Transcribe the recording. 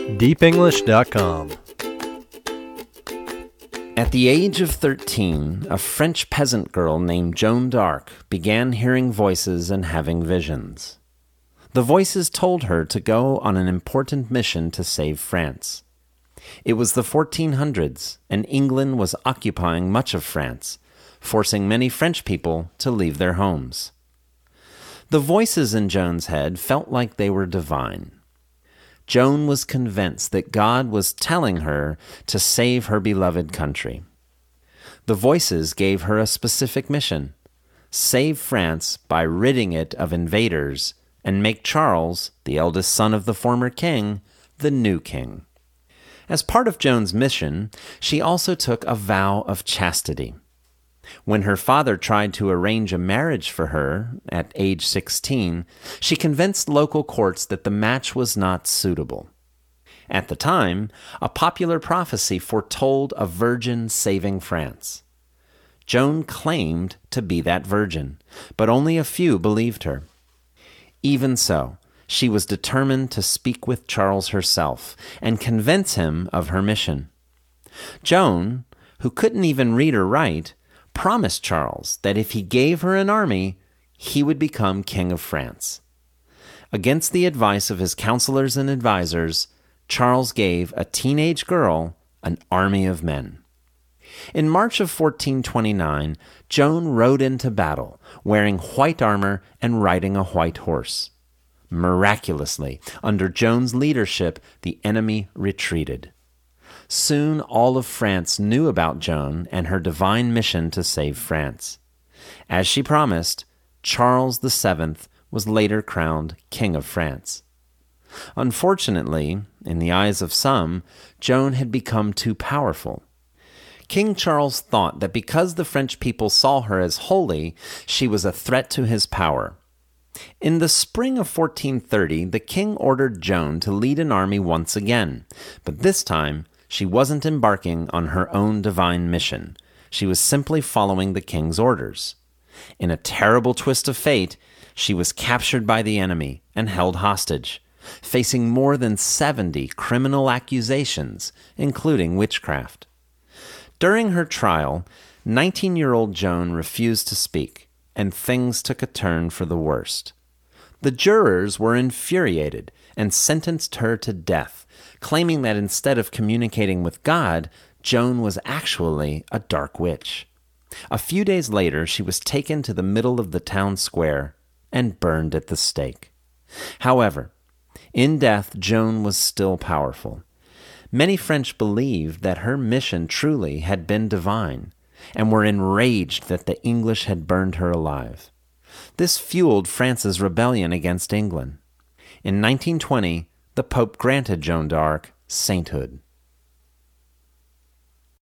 deepenglish.com. At the age of 13, a French peasant girl named Joan d'Arc began hearing voices and having visions. The voices told her to go on an important mission to save France. It was the 1400s, and England was occupying much of France, forcing many French people to leave their homes. The voices in Joan's head felt like they were divine. Joan was convinced that God was telling her to save her beloved country. The voices gave her a specific mission: save France by ridding it of invaders and make Charles, the eldest son of the former king, the new king. As part of Joan's mission, she also took a vow of chastity. When her father tried to arrange a marriage for her at age 16, she convinced local courts that the match was not suitable. At the time, a popular prophecy foretold a virgin saving France. Joan claimed to be that virgin, but only a few believed her. Even so, she was determined to speak with Charles herself and convince him of her mission. Joan, who couldn't even read or write, promised Charles that if he gave her an army, he would become King of France. Against the advice of his counselors and advisors, Charles gave a teenage girl an army of men. In March of 1429, Joan rode into battle, wearing white armor and riding a white horse. Miraculously, under Joan's leadership, the enemy retreated. Soon all of France knew about Joan and her divine mission to save France. As she promised, Charles VII was later crowned King of France. Unfortunately, in the eyes of some, Joan had become too powerful. King Charles thought that because the French people saw her as holy, she was a threat to his power. In the spring of 1430, the king ordered Joan to lead an army once again, but this time she wasn't embarking on her own divine mission. She was simply following the king's orders. In a terrible twist of fate, she was captured by the enemy and held hostage, facing more than 70 criminal accusations, including witchcraft. During her trial, 19-year-old Joan refused to speak, and things took a turn for the worst. The jurors were infuriated and sentenced her to death, claiming that instead of communicating with God, Joan was actually a dark witch. A few days later, she was taken to the middle of the town square and burned at the stake. However, in death, Joan was still powerful. Many French believed that her mission truly had been divine, and were enraged that the English had burned her alive. This fueled France's rebellion against England. In 1920, the Pope granted Joan d'Arc sainthood.